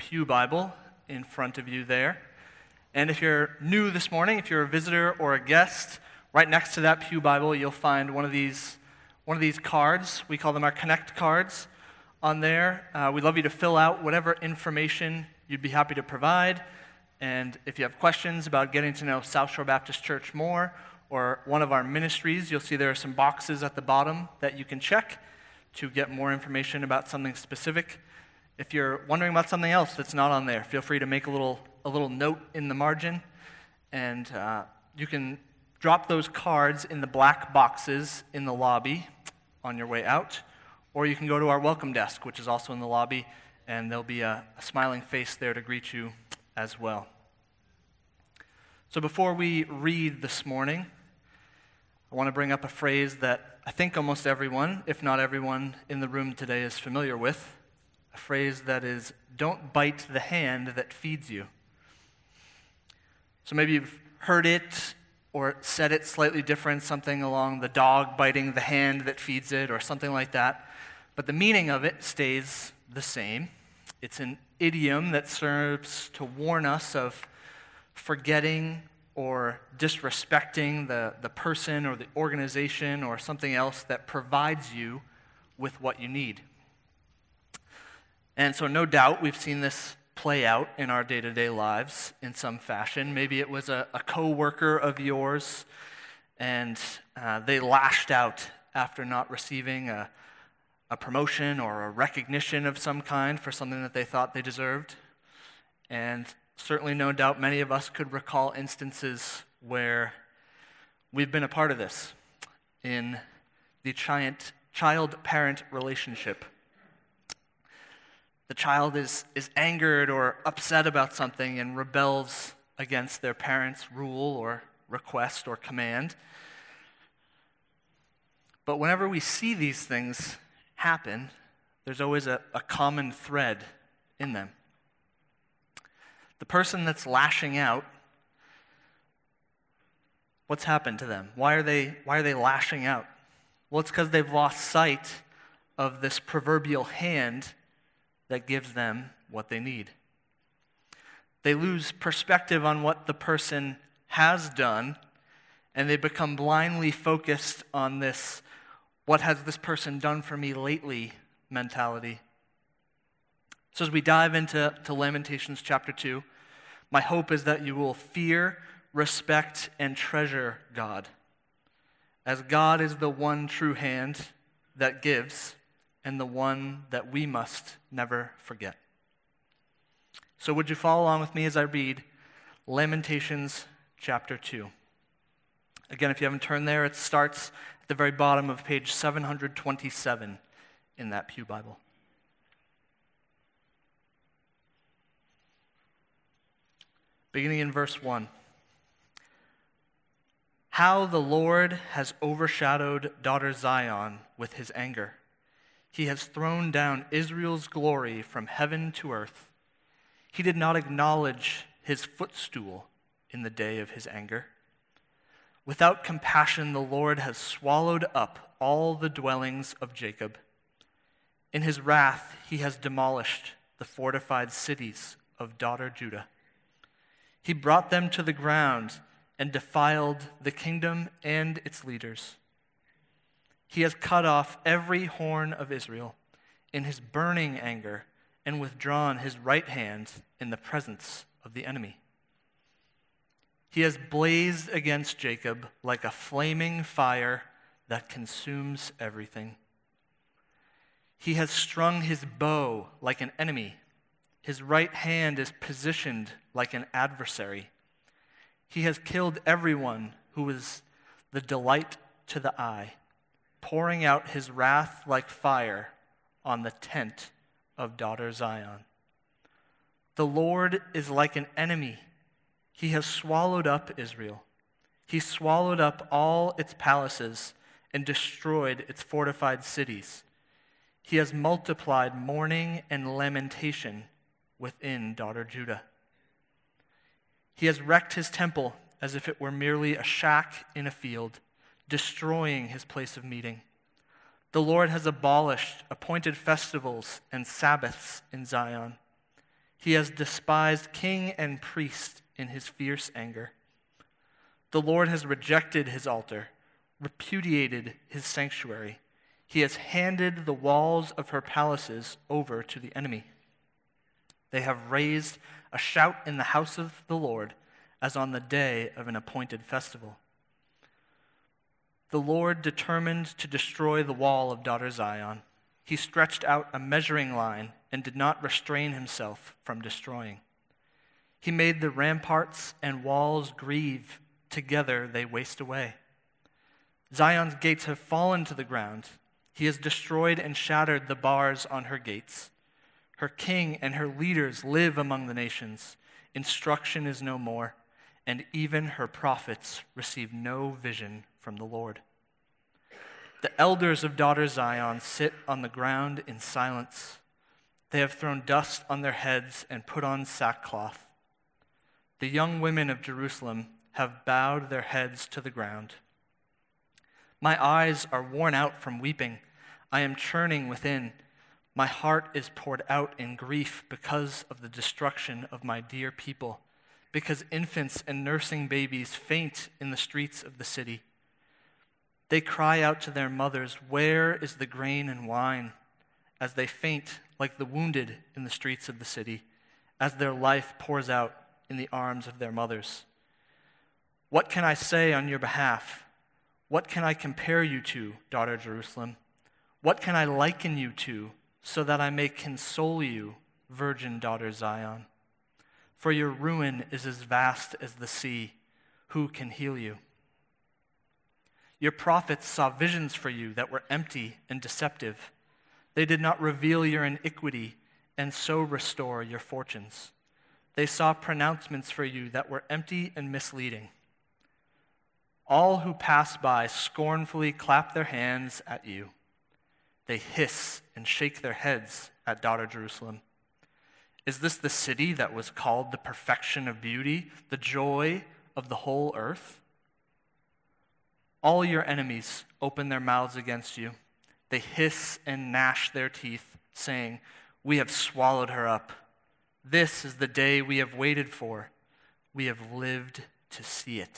Pew Bible in front of you there. And if you're new this morning, if you're a visitor or a guest, right next to that Pew Bible, you'll find one of these cards. We call them our Connect cards on there. We'd love you to fill out whatever information you'd be happy to provide. And if you have questions about getting to know South Shore Baptist Church more or one of our ministries, you'll see there are some boxes at the bottom that you can check to get more information about something specific. If you're wondering about something else that's not on there, feel free to make a little note in the margin, and you can drop those cards in the black boxes in the lobby on your way out, or you can go to our welcome desk, which is also in the lobby, and there'll be a smiling face there to greet you as well. So before we read this morning, I want to bring up a phrase that I think almost everyone, if not everyone, in the room today is familiar with. A phrase that is, don't bite the hand that feeds you. So maybe you've heard it or said it slightly different, something along the dog biting the hand that feeds it or something like that. But the meaning of it stays the same. It's an idiom that serves to warn us of forgetting or disrespecting the person or the organization or something else that provides you with what you need. And so no doubt we've seen this play out in our day-to-day lives in some fashion. Maybe it was a co-worker of yours, and they lashed out after not receiving a promotion or a recognition of some kind for something that they thought they deserved. And certainly no doubt many of us could recall instances where we've been a part of this in the child-parent relationship. The child is angered or upset about something and rebels against their parents' rule or request or command. But whenever we see these things happen, there's always a common thread in them. The person that's lashing out, what's happened to them? Why are they lashing out? Well, it's because they've lost sight of this proverbial hand that gives them what they need. They lose perspective on what the person has done, and they become blindly focused on this, what has this person done for me lately mentality. So as we dive into Lamentations chapter 2, my hope is that you will fear, respect, and treasure God, as God is the one true hand that gives, and the one that we must never forget. So would you follow along with me as I read Lamentations chapter 2? Again, if you haven't turned there, it starts at the very bottom of page 727 in that Pew Bible. Beginning in verse 1. How the Lord has overshadowed daughter Zion with his anger. He has thrown down Israel's glory from heaven to earth. He did not acknowledge his footstool in the day of his anger. Without compassion, the Lord has swallowed up all the dwellings of Jacob. In his wrath, he has demolished the fortified cities of daughter Judah. He brought them to the ground and defiled the kingdom and its leaders. He has cut off every horn of Israel in his burning anger and withdrawn his right hand in the presence of the enemy. He has blazed against Jacob like a flaming fire that consumes everything. He has strung his bow like an enemy. His right hand is positioned like an adversary. He has killed everyone who is the delight to the eye, pouring out his wrath like fire on the tent of daughter Zion. The Lord is like an enemy. He has swallowed up Israel. He swallowed up all its palaces and destroyed its fortified cities. He has multiplied mourning and lamentation within daughter Judah. He has wrecked his temple as if it were merely a shack in a field, destroying his place of meeting. The Lord has abolished appointed festivals and Sabbaths in Zion. He has despised king and priest in his fierce anger. The Lord has rejected his altar, repudiated his sanctuary. He has handed the walls of her palaces over to the enemy. They have raised a shout in the house of the Lord as on the day of an appointed festival. The Lord determined to destroy the wall of daughter Zion. He stretched out a measuring line and did not restrain himself from destroying. He made the ramparts and walls grieve. Together they waste away. Zion's gates have fallen to the ground. He has destroyed and shattered the bars on her gates. Her king and her leaders live among the nations. Instruction is no more, and even her prophets receive no vision from the Lord. The elders of daughter Zion sit on the ground in silence. They have thrown dust on their heads and put on sackcloth. The young women of Jerusalem have bowed their heads to the ground. My eyes are worn out from weeping. I am churning within. My heart is poured out in grief because of the destruction of my dear people, because infants and nursing babies faint in the streets of the city. They cry out to their mothers, "Where is the grain and wine?" as they faint like the wounded in the streets of the city, as their life pours out in the arms of their mothers. What can I say on your behalf? What can I compare you to, daughter Jerusalem? What can I liken you to, so that I may console you, virgin daughter Zion? For your ruin is as vast as the sea. Who can heal you? Your prophets saw visions for you that were empty and deceptive. They did not reveal your iniquity and so restore your fortunes. They saw pronouncements for you that were empty and misleading. All who pass by scornfully clap their hands at you. They hiss and shake their heads at daughter Jerusalem. Is this the city that was called the perfection of beauty, the joy of the whole earth? All your enemies open their mouths against you. They hiss and gnash their teeth, saying, "We have swallowed her up. This is the day we have waited for. We have lived to see it."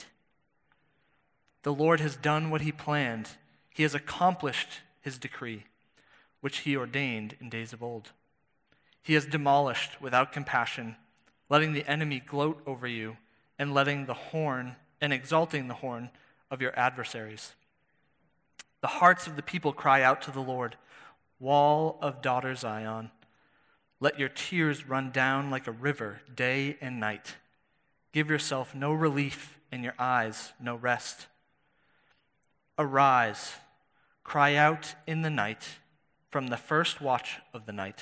The Lord has done what he planned. He has accomplished his decree, which he ordained in days of old. He has demolished without compassion, letting the enemy gloat over you and exalting the horn of your adversaries. The hearts of the people cry out to the Lord, "Wall of daughter Zion, let your tears run down like a river day and night. Give yourself no relief and your eyes no rest. Arise, cry out in the night, from the first watch of the night.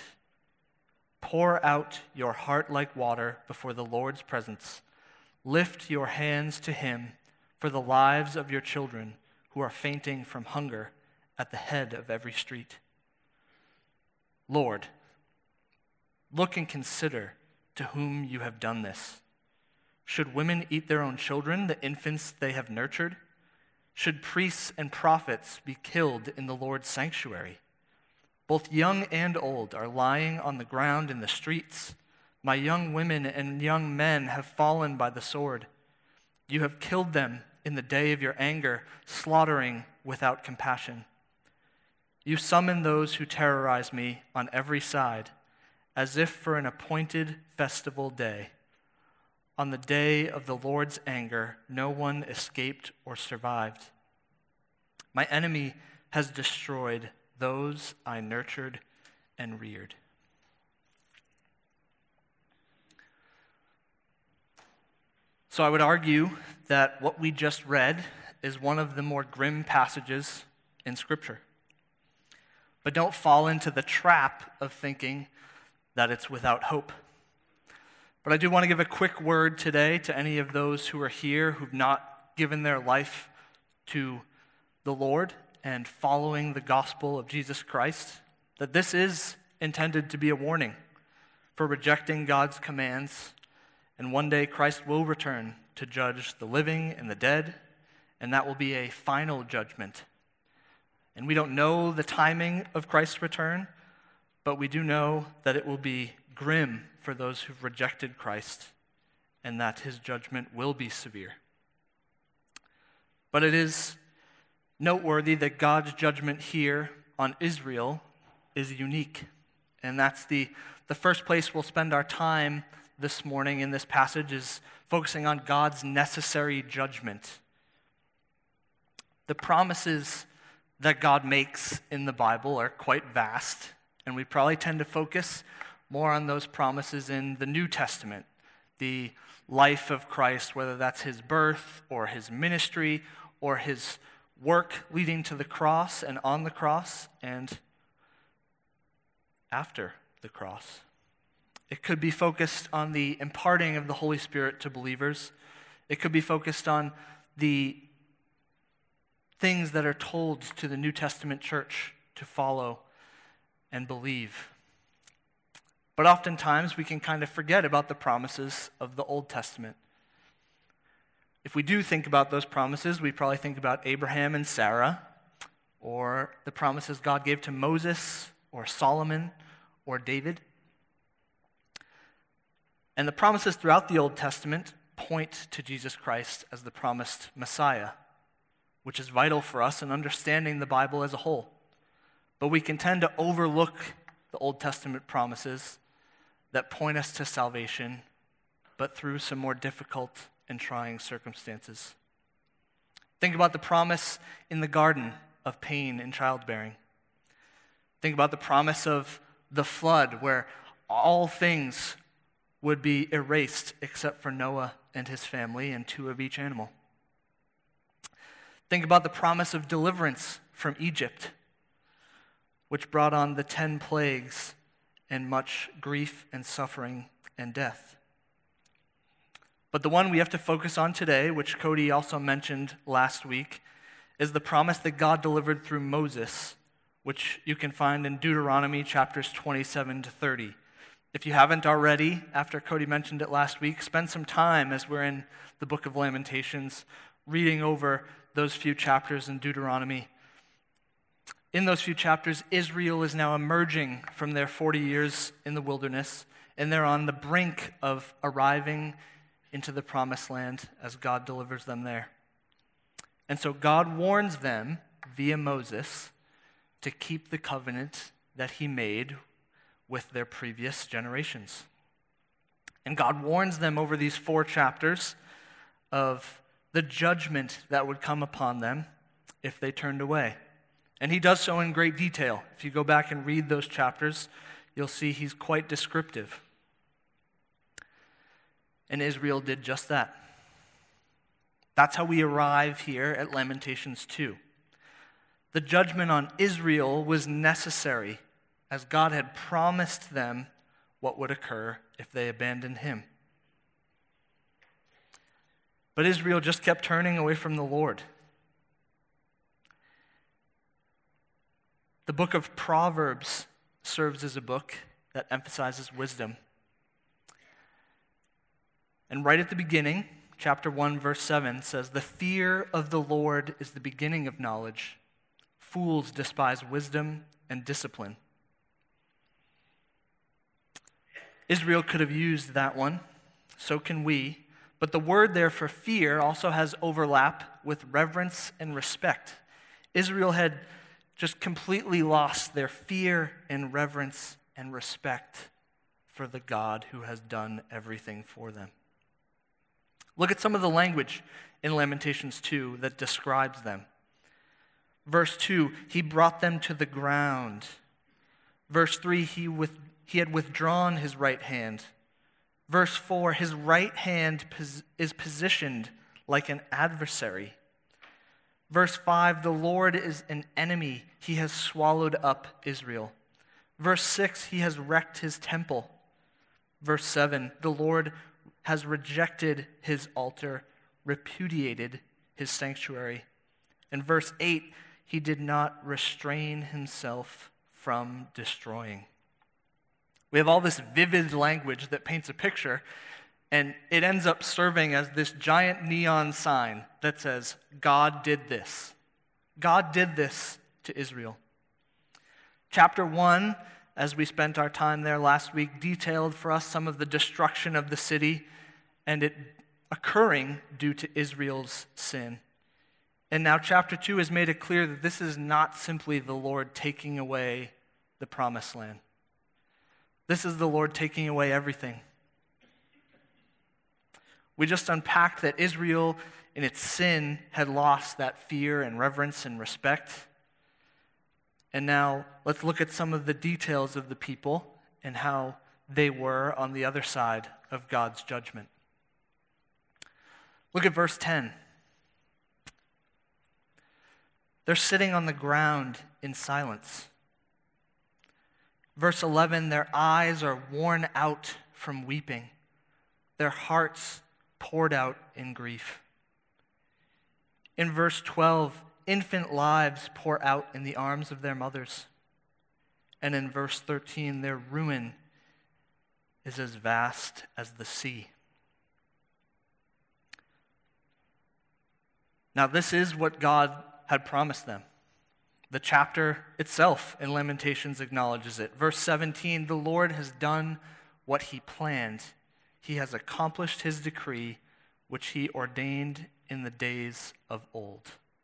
Pour out your heart like water before the Lord's presence. Lift your hands to him for the lives of your children who are fainting from hunger at the head of every street. Lord, look and consider to whom you have done this. Should women eat their own children, the infants they have nurtured? Should priests and prophets be killed in the Lord's sanctuary? Both young and old are lying on the ground in the streets. My young women and young men have fallen by the sword. You have killed them in the day of your anger, slaughtering without compassion. You summon those who terrorize me on every side, as if for an appointed festival day. On the day of the Lord's anger, no one escaped or survived. My enemy has destroyed those I nurtured and reared. So I would argue that what we just read is one of the more grim passages in Scripture. But don't fall into the trap of thinking that it's without hope. But I do want to give a quick word today to any of those who are here who've not given their life to the Lord and following the gospel of Jesus Christ, that this is intended to be a warning for rejecting God's commands. And one day Christ will return to judge the living and the dead, and that will be a final judgment. And we don't know the timing of Christ's return, but we do know that it will be grim for those who've rejected Christ, and that his judgment will be severe. But it is noteworthy that God's judgment here on Israel is unique. And that's the first place we'll spend our time this morning in this passage, is focusing on God's necessary judgment. The promises that God makes in the Bible are quite vast, and we probably tend to focus more on those promises in the New Testament, the life of Christ, whether that's his birth or his ministry or his work leading to the cross and on the cross and after the cross. It could be focused on the imparting of the Holy Spirit to believers. It could be focused on the things that are told to the New Testament church to follow and believe. But oftentimes we can kind of forget about the promises of the Old Testament. If we do think about those promises, we probably think about Abraham and Sarah, or the promises God gave to Moses, or Solomon, or David. And the promises throughout the Old Testament point to Jesus Christ as the promised Messiah, which is vital for us in understanding the Bible as a whole. But we can tend to overlook the Old Testament promises that point us to salvation, but through some more difficult and trying circumstances. Think about the promise in the garden of pain in childbearing. Think about the promise of the flood, where all things would be erased except for Noah and his family and 2 of each animal. Think about the promise of deliverance from Egypt, which brought on the 10 plagues and much grief and suffering and death. But the one we have to focus on today, which Cody also mentioned last week, is the promise that God delivered through Moses, which you can find in Deuteronomy chapters 27 to 30. If you haven't already, after Cody mentioned it last week, spend some time as we're in the book of Lamentations, reading over those few chapters in Deuteronomy. In those few chapters, Israel is now emerging from their 40 years in the wilderness, and they're on the brink of arriving into the promised land as God delivers them there. And so God warns them via Moses to keep the covenant that he made with their previous generations. And God warns them over these 4 chapters of the judgment that would come upon them if they turned away. And he does so in great detail. If you go back and read those chapters, you'll see he's quite descriptive. And Israel did just that. That's how we arrive here at Lamentations 2. The judgment on Israel was necessary, as God had promised them what would occur if they abandoned him. But Israel just kept turning away from the Lord. The book of Proverbs serves as a book that emphasizes wisdom. And right at the beginning, chapter 1, verse 7 says, "The fear of the Lord is the beginning of knowledge. Fools despise wisdom and discipline." Israel could have used that one, so can we. But the word there for fear also has overlap with reverence and respect. Israel had just completely lost their fear and reverence and respect for the God who has done everything for them. Look at some of the language in Lamentations 2 that describes them. Verse 2, he brought them to the ground. Verse 3, he had withdrawn his right hand. Verse 4, his right hand is positioned like an adversary. Verse 5, the Lord is an enemy. He has swallowed up Israel. Verse 6, he has wrecked his temple. Verse 7, the Lord has rejected his altar, repudiated his sanctuary. And verse 8, he did not restrain himself from destroying. We have all this vivid language that paints a picture, and it ends up serving as this giant neon sign that says, God did this. God did this to Israel. Chapter 1 as we spent our time there last week, detailed for us some of the destruction of the city and it occurring due to Israel's sin. And now chapter 2 has made it clear that this is not simply the Lord taking away the promised land. This is the Lord taking away everything. We just unpacked that Israel, in its sin, had lost that fear and reverence and respect. And now let's look at some of the details of the people and how they were on the other side of God's judgment. Look at verse 10. They're sitting on the ground in silence. Verse 11, their eyes are worn out from weeping. Their hearts poured out in grief. In verse 12, infant lives pour out in the arms of their mothers. And in verse 13, their ruin is as vast as the sea. Now, this is what God had promised them. The chapter itself in Lamentations acknowledges it. Verse 17, the Lord has done what he planned. He has accomplished his decree, which he ordained in the days of old.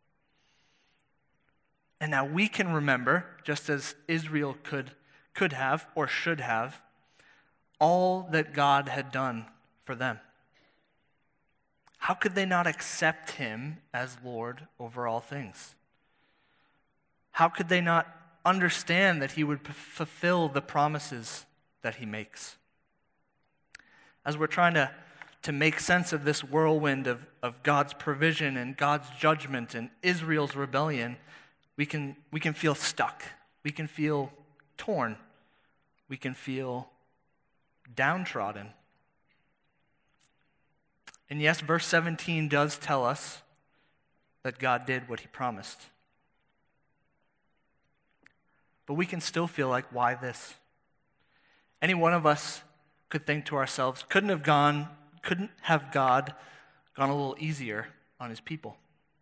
And now we can remember, just as Israel could have or should have, all that God had done for them. How could they not accept him as Lord over all things? How could they not understand that he would fulfill the promises that he makes? As we're trying to make sense of this whirlwind of God's provision and God's judgment and Israel's rebellion, we can feel stuck. We can feel torn. We can feel downtrodden. And yes, verse 17 does tell us that God did what he promised. But we can still feel like, why this? Any one of us could think to ourselves, couldn't have God gone a little easier on his people?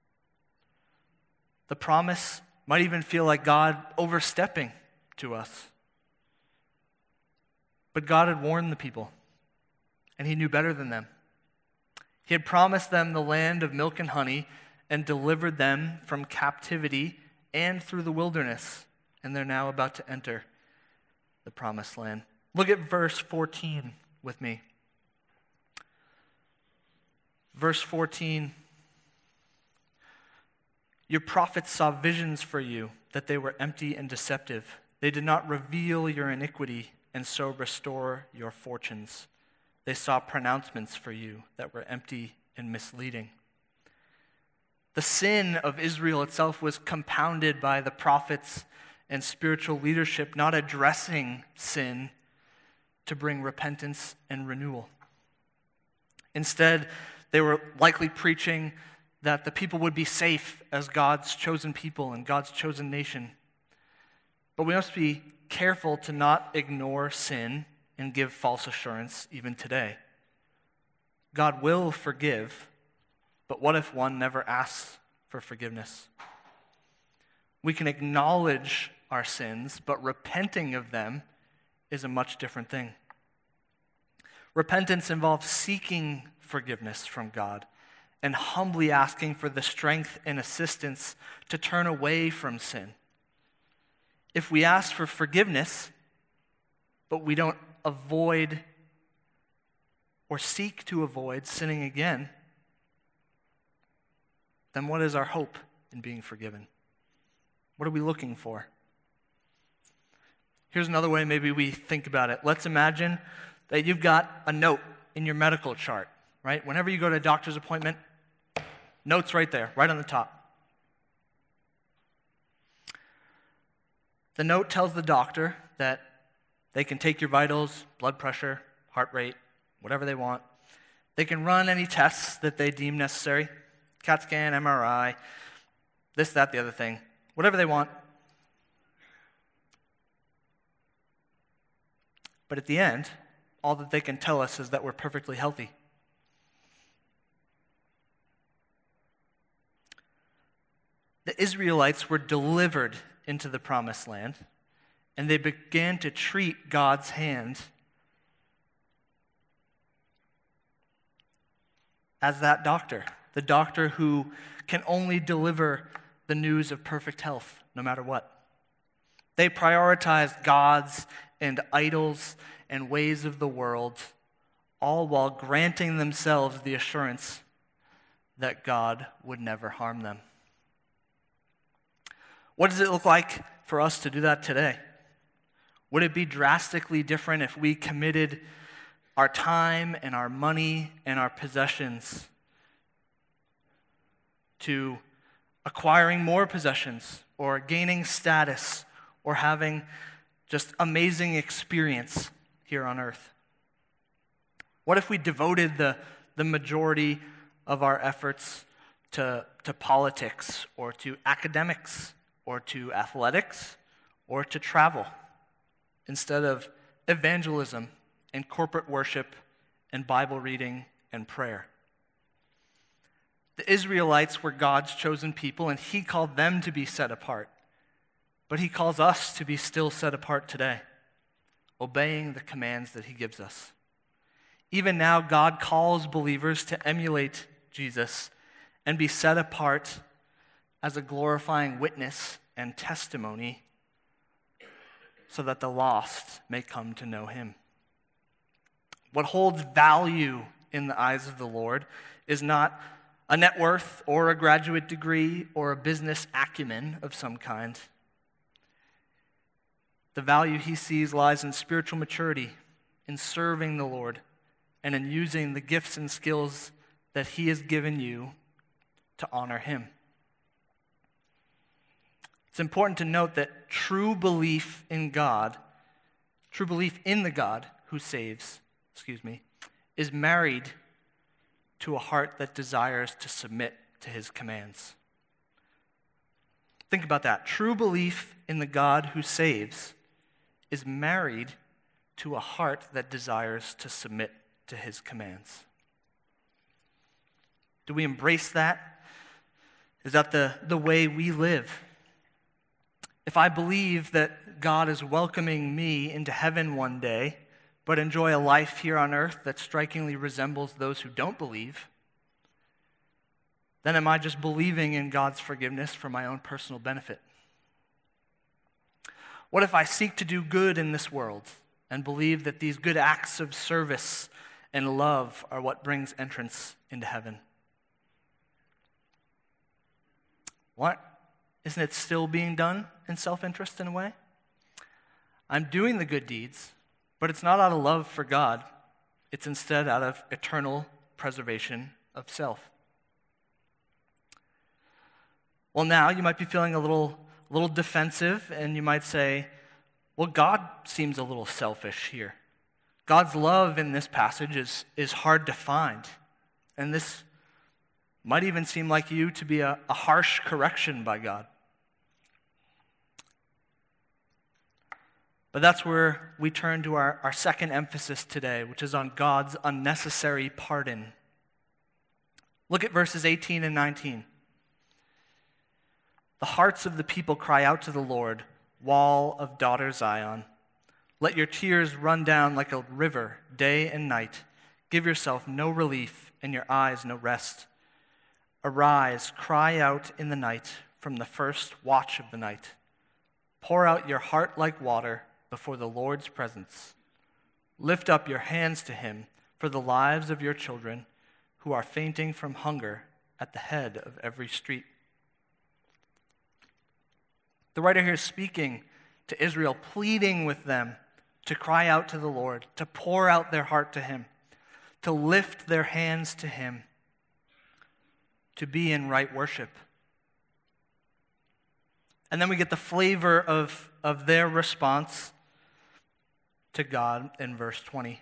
The promise might even feel like God overstepping to us. But God had warned the people, and he knew better than them. He had promised them the land of milk and honey and delivered them from captivity and through the wilderness, and they're now about to enter the promised land. Look at verse 14 with me. Verse 14, your prophets saw visions for you, that they were empty and deceptive. They did not reveal your iniquity and so restore your fortunes. They saw pronouncements for you that were empty and misleading. The sin of Israel itself was compounded by the prophets and spiritual leadership not addressing sin to bring repentance and renewal. Instead, they were likely preaching that the people would be safe as God's chosen people and God's chosen nation. But we must be careful to not ignore sin and give false assurance even today. God will forgive, but what if one never asks for forgiveness? We can acknowledge our sins, but repenting of them is a much different thing. Repentance involves seeking forgiveness from God and humbly asking for the strength and assistance to turn away from sin. If we ask for forgiveness, but we don't avoid or seek to avoid sinning again, then what is our hope in being forgiven? What are we looking for? Here's another way maybe we think about it. Let's imagine that you've got a note in your medical chart, right? Whenever you go to a doctor's appointment, note's right there, right on the top. The note tells the doctor that they can take your vitals, blood pressure, heart rate, whatever they want. They can run any tests that they deem necessary, CAT scan, MRI, this, that, the other thing, whatever they want. But at the end, all that they can tell us is that we're perfectly healthy. The Israelites were delivered into the promised land, and they began to treat God's hand as that doctor, the doctor who can only deliver the news of perfect health no matter what. They prioritized gods and idols and ways of the world, all while granting themselves the assurance that God would never harm them. What does it look like for us to do that today? Would it be drastically different if we committed our time and our money and our possessions to acquiring more possessions or gaining status or having just amazing experience here on earth? What if we devoted the majority of our efforts to politics or to academics or to athletics or to travel instead of evangelism and corporate worship and Bible reading and prayer? The Israelites were God's chosen people, and he called them to be set apart. But he calls us to be still set apart today, obeying the commands that he gives us. Even now, God calls believers to emulate Jesus and be set apart as a glorifying witness and testimony so that the lost may come to know him. What holds value in the eyes of the Lord is not a net worth or a graduate degree or a business acumen of some kind. The value he sees lies in spiritual maturity, in serving the Lord, and in using the gifts and skills that he has given you to honor him. It's important to note that true belief in the God who saves, is married to a heart that desires to submit to his commands. Think about that. True belief in the God who saves is married to a heart that desires to submit to his commands. Do we embrace that? Is that the way we live? If I believe that God is welcoming me into heaven one day, but enjoy a life here on earth that strikingly resembles those who don't believe, then am I just believing in God's forgiveness for my own personal benefit? What if I seek to do good in this world and believe that these good acts of service and love are what brings entrance into heaven? What? Isn't it still being done in self-interest in a way? I'm doing the good deeds, but it's not out of love for God. It's instead out of eternal preservation of self. Well, now you might be feeling a little defensive, and you might say, well, God seems a little selfish here. God's love in this passage is hard to find. And this might even seem like you to be a harsh correction by God. But that's where we turn to our second emphasis today, which is on God's unnecessary pardon. Look at verses 18 and 19. The hearts of the people cry out to the Lord, wall of daughter Zion. Let your tears run down like a river day and night. Give yourself no relief and your eyes no rest. Arise, cry out in the night from the first watch of the night. Pour out your heart like water before the Lord's presence. Lift up your hands to him for the lives of your children who are fainting from hunger at the head of every street. The writer here is speaking to Israel, pleading with them to cry out to the Lord, to pour out their heart to him, to lift their hands to him, to be in right worship. And then we get the flavor of their response to God in verse 20.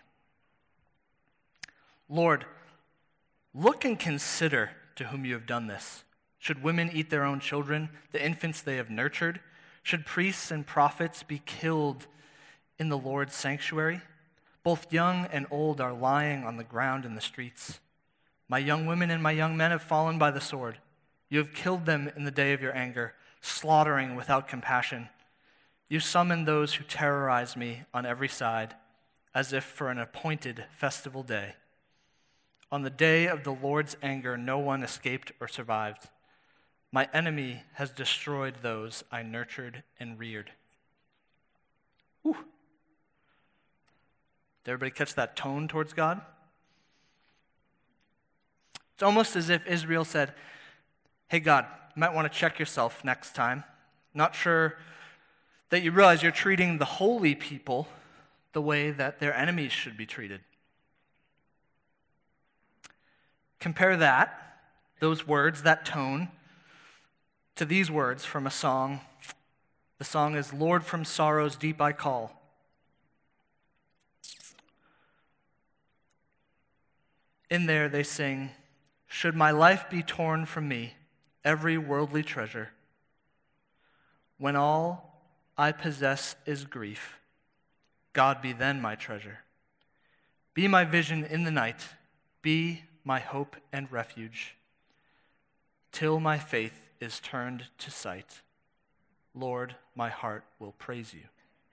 Lord, look and consider to whom you have done this. Should women eat their own children, the infants they have nurtured? Should priests and prophets be killed in the Lord's sanctuary? Both young and old are lying on the ground in the streets. My young women and my young men have fallen by the sword. You have killed them in the day of your anger, slaughtering without compassion. You summon those who terrorize me on every side, as if for an appointed festival day. On the day of the Lord's anger, no one escaped or survived. My enemy has destroyed those I nurtured and reared. Whew. Did everybody catch that tone towards God? It's almost as if Israel said, hey, God, you might want to check yourself next time. Not sure that you realize you're treating the holy people the way that their enemies should be treated. Compare those words, that tone, to these words from a song. The song is, Lord, from sorrow's deep I call. In there they sing, should my life be torn from me, every worldly treasure, when all I possess is grief, God be then my treasure. Be my vision in the night, be my hope and refuge, till my faith is turned to sight. Lord, my heart will praise you.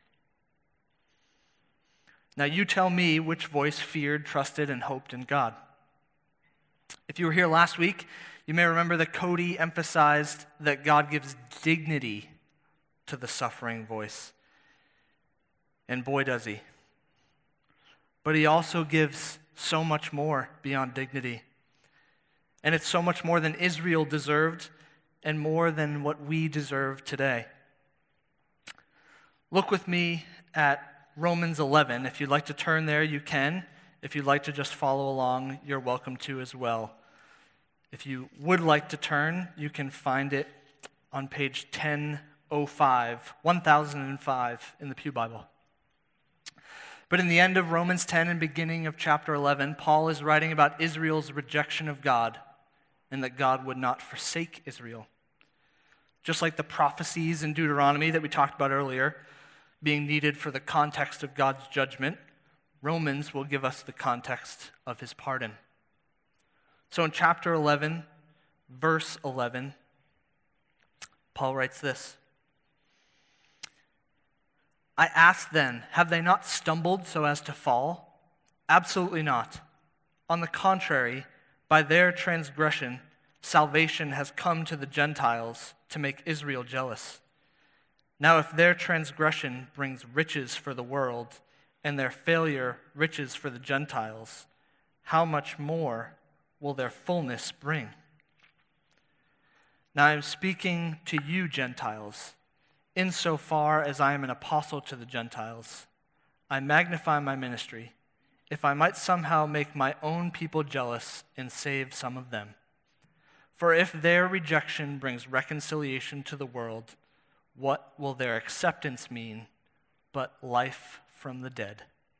Now you tell me which voice feared, trusted, and hoped in God. If you were here last week, you may remember that Cody emphasized that God gives dignity to the suffering voice. And boy, does he. But he also gives so much more beyond dignity. And it's so much more than Israel deserved and more than what we deserve today. Look with me at Romans 11. If you'd like to turn there, you can. If you'd like to just follow along, you're welcome to as well. If you would like to turn, you can find it on page 1005 in the Pew Bible. But in the end of Romans 10 and beginning of chapter 11, Paul is writing about Israel's rejection of God and that God would not forsake Israel. Just like the prophecies in Deuteronomy that we talked about earlier, being needed for the context of God's judgment, Romans will give us the context of his pardon. So in chapter 11, verse 11, Paul writes this. I ask then, have they not stumbled so as to fall? Absolutely not. On the contrary, by their transgression, salvation has come to the Gentiles to make Israel jealous. Now if their transgression brings riches for the world, and their failure riches for the Gentiles, how much more will their fullness bring? Now I am speaking to you, Gentiles. Insofar as I am an apostle to the Gentiles, I magnify my ministry, if I might somehow make my own people jealous and save some of them. For if their rejection brings reconciliation to the world, what will their acceptance mean but life from the dead?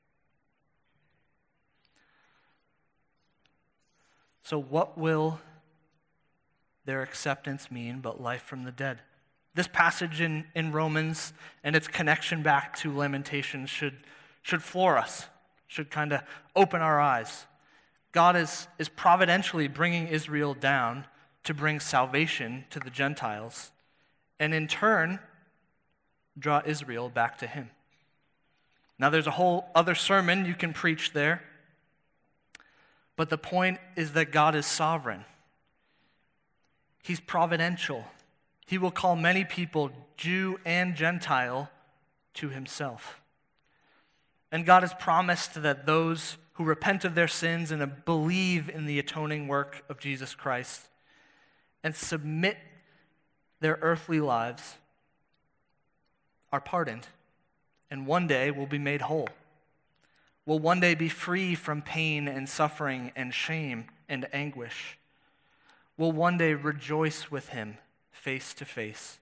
So what will their acceptance mean but life from the dead? This passage in Romans and its connection back to Lamentations should floor us, should kind of open our eyes. God is providentially bringing Israel down to bring salvation to the Gentiles, and in turn, draw Israel back to him. Now there's a whole other sermon you can preach there, but the point is that God is sovereign. He's providential. He will call many people, Jew and Gentile, to himself. And God has promised that those who repent of their sins and believe in the atoning work of Jesus Christ and submit their earthly lives are pardoned and one day will be made whole, will one day be free from pain and suffering and shame and anguish, will one day rejoice with him face to face.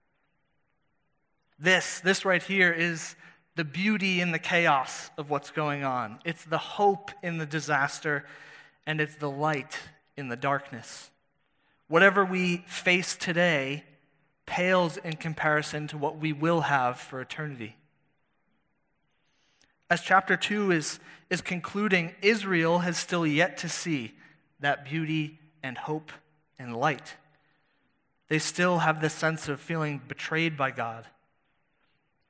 This right here is the beauty in the chaos of what's going on. It's the hope in the disaster, and it's the light in the darkness. Whatever we face today pales in comparison to what we will have for eternity. As chapter 2 is concluding, Israel has still yet to see that beauty and hope and light. They still have this sense of feeling betrayed by God.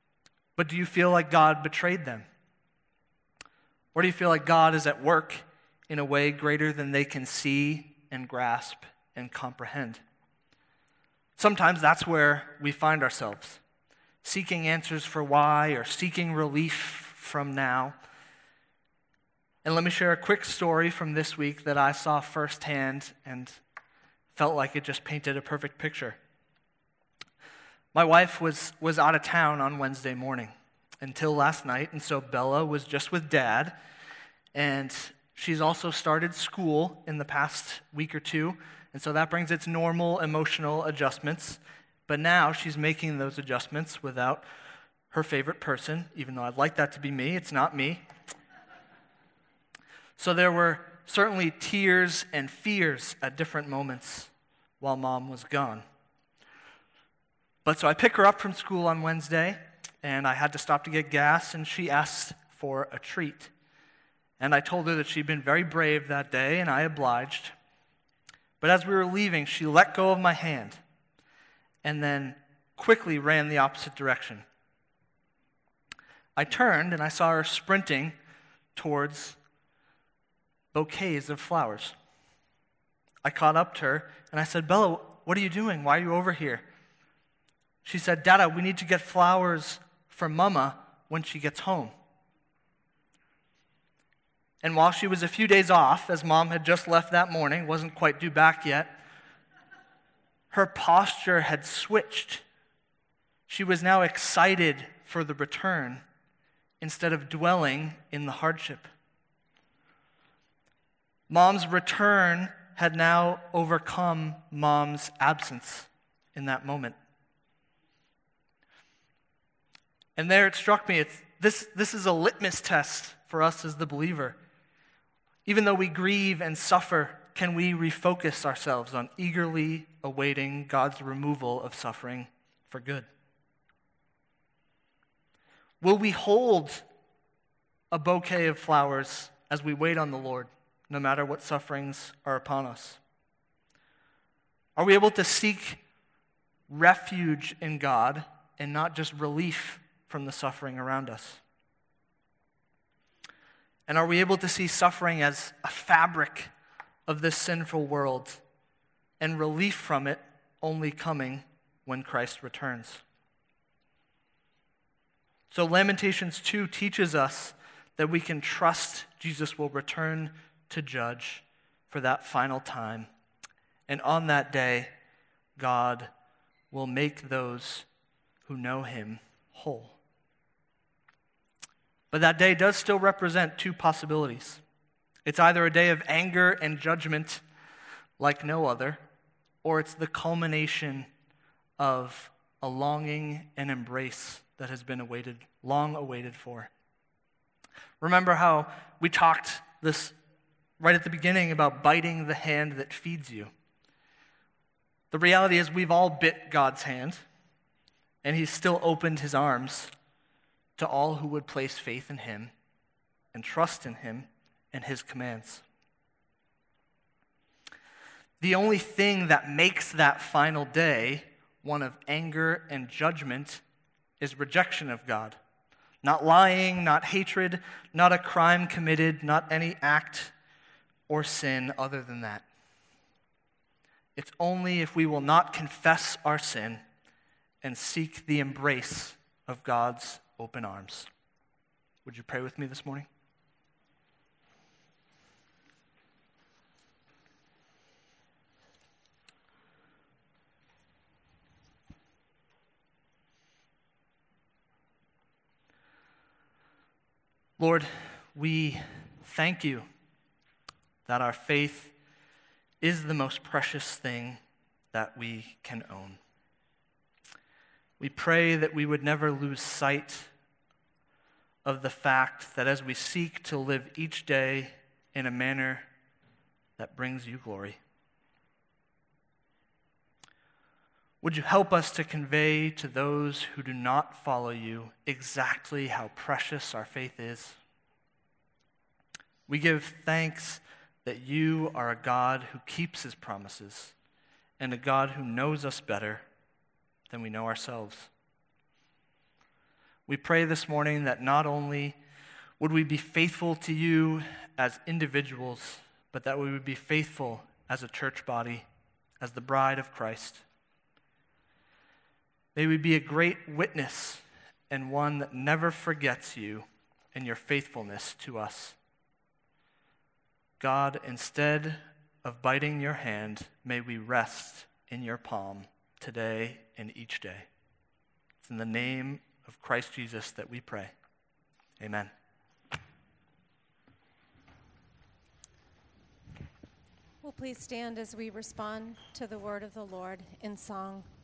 But do you feel like God betrayed them? Or do you feel like God is at work in a way greater than they can see and grasp and comprehend? Sometimes that's where we find ourselves, seeking answers for why or seeking relief from now. And let me share a quick story from this week that I saw firsthand and felt like it just painted a perfect picture. My wife was out of town on Wednesday morning until last night, and so Bella was just with Dad, and she's also started school in the past week or two, and so that brings its normal emotional adjustments, but now she's making those adjustments without her favorite person, even though I'd like that to be me. It's not me. So there were certainly tears and fears at different moments while Mom was gone. But so I pick her up from school on Wednesday, and I had to stop to get gas, and she asked for a treat. And I told her that she'd been very brave that day, and I obliged. But as we were leaving, she let go of my hand and then quickly ran the opposite direction. I turned, and I saw her sprinting towards bouquets of flowers. I caught up to her, and I said, "Bella, what are you doing? Why are you over here?" She said, "Dada, we need to get flowers for Mama when she gets home." And while she was a few days off, as Mom had just left that morning, wasn't quite due back yet, her posture had switched. She was now excited for the return instead of dwelling in the hardship. Mom's return had now overcome Mom's absence in that moment. And there it struck me, this is a litmus test for us as the believer. Even though we grieve and suffer, can we refocus ourselves on eagerly awaiting God's removal of suffering for good? Will we hold a bouquet of flowers as we wait on the Lord, no matter what sufferings are upon us? Are we able to seek refuge in God and not just relief from the suffering around us? And are we able to see suffering as a fabric of this sinful world and relief from it only coming when Christ returns? So Lamentations 2 teaches us that we can trust Jesus will return to judge for that final time. And on that day, God will make those who know him whole. But that day does still represent two possibilities. It's either a day of anger and judgment like no other, or it's the culmination of a longing and embrace that has been long awaited for. Remember how we talked this right at the beginning about biting the hand that feeds you. The reality is we've all bit God's hand, and he's still opened his arms to all who would place faith in him and trust in him and his commands. The only thing that makes that final day one of anger and judgment is rejection of God. Not lying, not hatred, not a crime committed, not any act or sin other than that. It's only if we will not confess our sin and seek the embrace of God's open arms. Would you pray with me this morning? Lord, we thank you that our faith is the most precious thing that we can own. We pray that we would never lose sight of the fact that as we seek to live each day in a manner that brings you glory, would you help us to convey to those who do not follow you exactly how precious our faith is? We give thanks that you are a God who keeps his promises and a God who knows us better than we know ourselves. We pray this morning that not only would we be faithful to you as individuals, but that we would be faithful as a church body, as the bride of Christ. May we be a great witness and one that never forgets you and your faithfulness to us. God, instead of biting your hand, may we rest in your palm today and each day. It's in the name of Christ Jesus that we pray. Amen. Well, please stand as we respond to the word of the Lord in song.